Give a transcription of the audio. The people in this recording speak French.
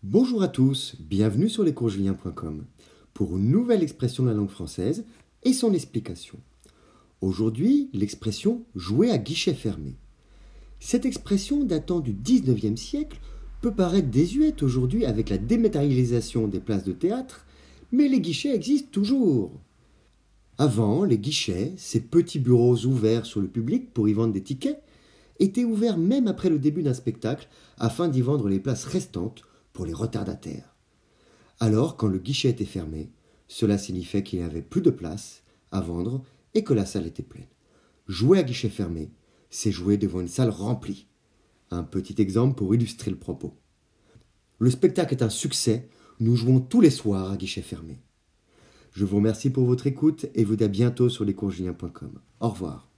Bonjour à tous, bienvenue sur lescoursjulien.com pour une nouvelle expression de la langue française et son explication. Aujourd'hui, l'expression « jouer à guichet fermé ». Cette expression datant du 19e siècle peut paraître désuète aujourd'hui avec la dématérialisation des places de théâtre, mais les guichets existent toujours. Avant, les guichets, ces petits bureaux ouverts sur le public pour y vendre des tickets, étaient ouverts même après le début d'un spectacle afin d'y vendre les places restantes pour les retardataires. Alors, quand le guichet était fermé, cela signifiait qu'il n'y avait plus de place à vendre et que la salle était pleine. Jouer à guichet fermé, c'est jouer devant une salle remplie. Un petit exemple pour illustrer le propos. Le spectacle est un succès, nous jouons tous les soirs à guichet fermé. Je vous remercie pour votre écoute et vous dis à bientôt sur lescoursjulien.com. Au revoir.